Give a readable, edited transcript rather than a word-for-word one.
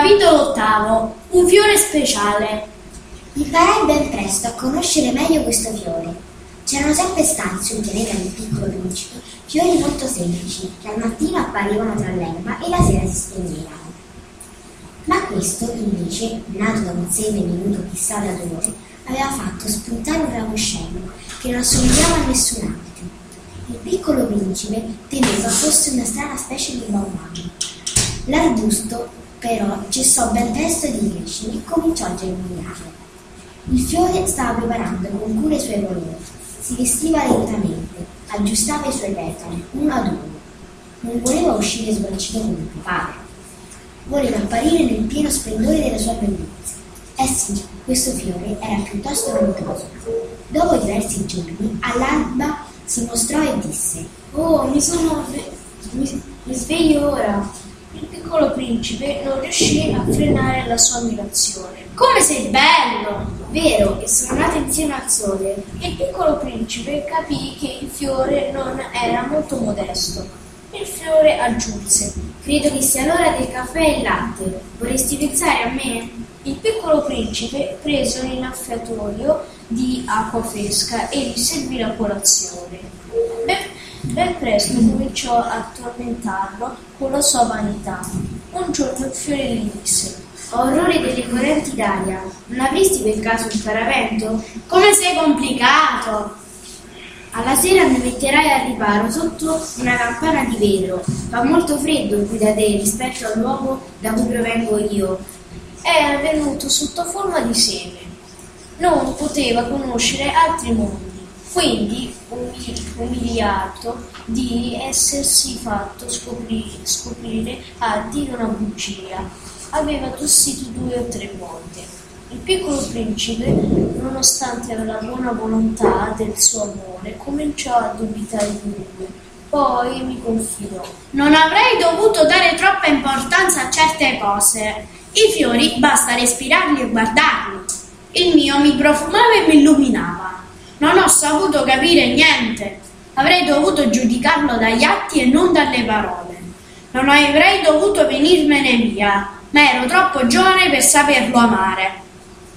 Capitolo ottavo. Un fiore speciale. Imparai ben presto a conoscere meglio questo fiore. C'erano sempre stati sul pianeta del piccolo principe fiori molto semplici che al mattino apparivano tra l'erba e la sera si spegnevano. Ma questo, invece, nato da un seme venuto chissà da dove, aveva fatto spuntare un ramoscello che non assomigliava a nessun altro. Il piccolo principe temeva fosse una strana specie di baobab. L'arbusto, però, cessò ben presto di crescere e cominciò a germogliare. Il fiore stava preparando con cura i suoi colori, si vestiva lentamente, aggiustava i suoi petali, uno ad uno. Non voleva uscire sgualcito come il padre. Voleva apparire nel pieno splendore della sua bellezza. Eh sì, questo fiore era piuttosto vanitoso. Dopo diversi giorni, all'alba si mostrò e disse: Oh, mi sveglio ora. Il piccolo principe non riuscì a frenare la sua ammirazione. Come sei bello! Vero, e sono nato insieme al sole. Il piccolo principe capì che il fiore non era molto modesto. Il fiore aggiunse: credo che sia l'ora del caffè e il latte. Vorresti pensare a me? Il piccolo principe prese un innaffiatoio di acqua fresca e gli servì la colazione. Ben presto cominciò a tormentarlo con la sua vanità. Un giorno il fiore gli disse: ho orrore delle correnti d'aria. Non avresti per caso un paravento? Come sei complicato! Alla sera mi metterai al riparo sotto una campana di vetro. Fa molto freddo qui da te rispetto al luogo da cui provengo io. Era venuto sotto forma di seme. Non poteva conoscere altri mondi. Quindi, umiliato di essersi fatto scoprire a dire una bugia, aveva tossito 2 o 3 volte. Il piccolo principe, nonostante la buona volontà del suo amore, cominciò a dubitare di lui. Poi mi confidò: non avrei dovuto dare troppa importanza a certe cose. I fiori basta respirarli e guardarli. Il mio mi profumava e mi illuminava. Non ho saputo capire niente. Avrei dovuto giudicarlo dagli atti e non dalle parole. Non avrei dovuto venirmene via, ma ero troppo giovane per saperlo amare.